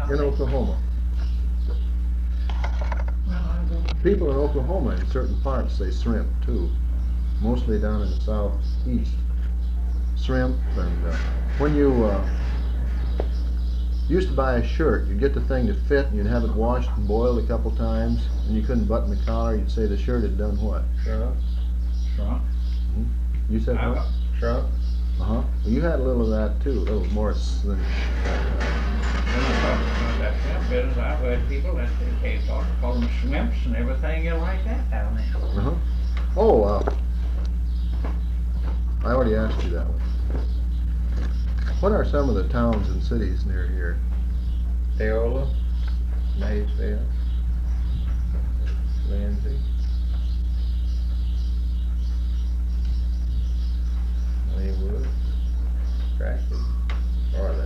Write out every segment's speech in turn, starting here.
in Oklahoma. People in Oklahoma in certain parts say shrimp too, mostly down in the southeast. Shrimp, and when you used to buy a shirt, you'd get the thing to fit and you'd have it washed and boiled a couple times and you couldn't button the collar, you'd say the shirt had done what? Shrunk. You said what? Shrunk. Well, you had a little of that too, a little more than That shrimp business, I've heard people that they call them shrimps and everything like that down there. Oh, I already asked you that one. What are some of the towns and cities near here? Paola, Maysville, Lindsay, Leewood, Crackers, Arlen.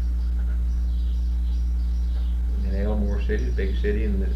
And Elmore City, the big city in the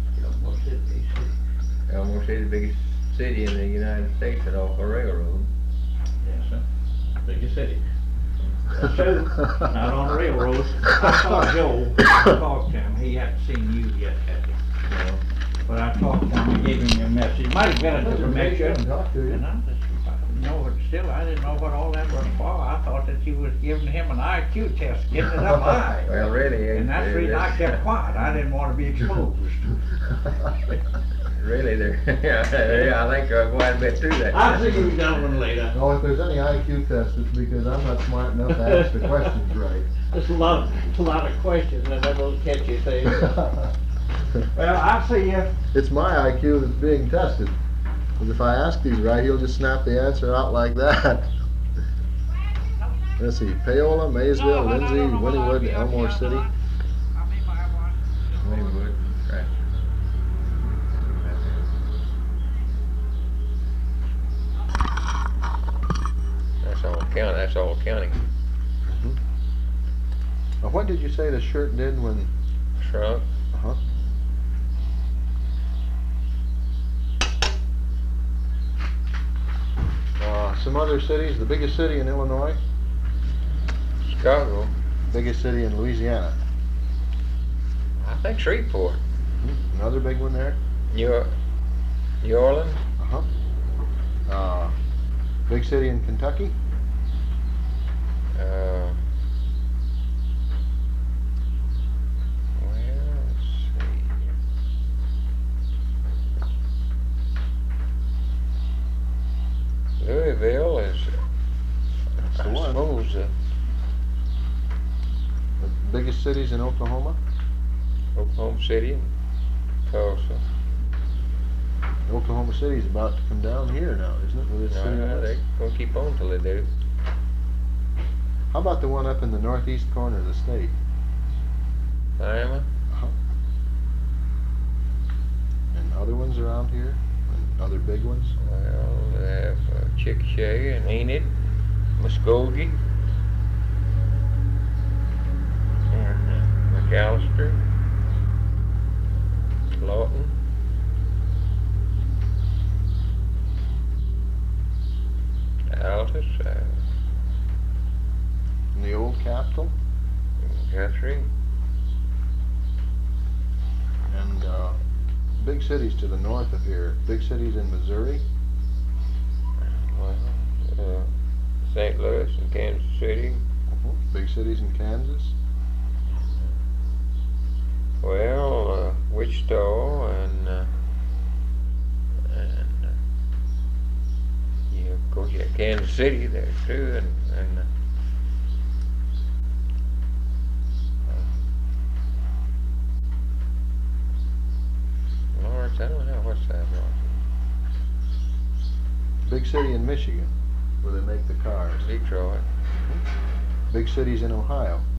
Elmore City, the biggest city in the United States and off the railroad. Yes, sir. Biggest city. That's true. Not on the railroad. I saw Joe. I talked to him. He hadn't seen you yet, had he? No. But I talked to him and gave him your message. Might have been a different message. Talk to you. And I'm just, still, I didn't know what all that was for. I thought that you was giving him an IQ test, getting it up high. Well, really, And that's the reason I kept quiet. I didn't want to be exposed. really, yeah, I think quite a bit to that. I'll see you gentlemen later. Oh, if there's any IQ test, it's because I'm not smart enough to ask the questions right. There's a lot of questions and then those catchy things. Well, I'll see you. It's my IQ that's being tested. Because if I ask these right, he'll just snap the answer out like that. Let's see, Paola, Maysville, Lindsay, Wynnewood, Elmore City. Leewood, right. That's all county. Now, what did you say the shirt did when? Shrunk. Some other cities, the biggest city in Illinois, Chicago. biggest city in Louisiana. I think Shreveport. Another big one there. New Orleans. Big city in Kentucky. Well, let's see. Louisville is, That's I the one. suppose, The biggest cities in Oklahoma. Oklahoma City and Tulsa. Oklahoma City's about to come down here now, isn't it? With its city No, limits? they're gonna keep on till they do. How about the one up in the northeast corner of the state? Miami. And other ones around here? And other big ones? Well, they have Chickasha and Enid, Muskogee, McAllister, Lawton, Altus, In the old capital? Guthrie. And big cities to the north of here. Big cities in Missouri. Well, St. Louis and Kansas City. Big cities in Kansas. Well, Wichita and yeah, of course you have Kansas City there too, and Lawrence. I don't know what's that. Big city in Michigan, where they make the cars. Detroit. Big cities in Ohio.